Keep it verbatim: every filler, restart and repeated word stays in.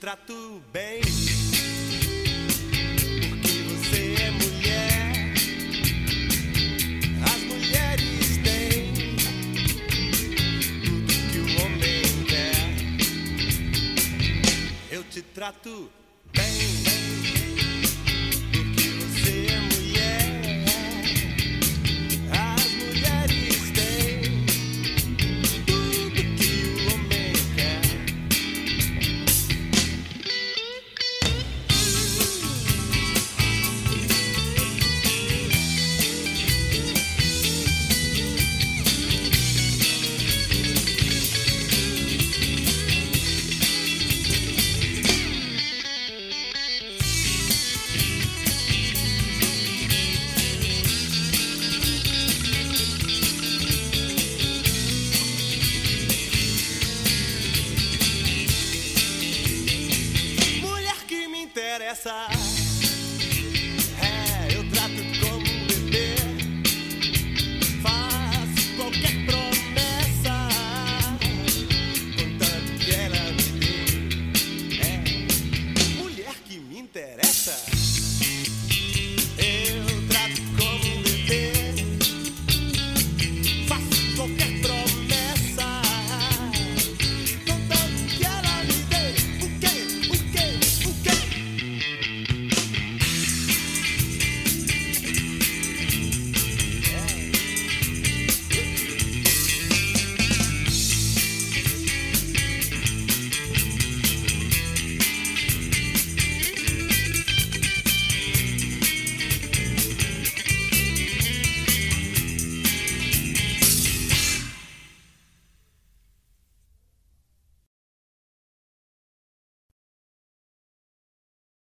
trato bem, porque você é mulher. As mulheres têm tudo que o homem quer. Eu te trato bem, porque você é mulher. As mulheres têm tudo que o homem quer. Mulher que me interessa.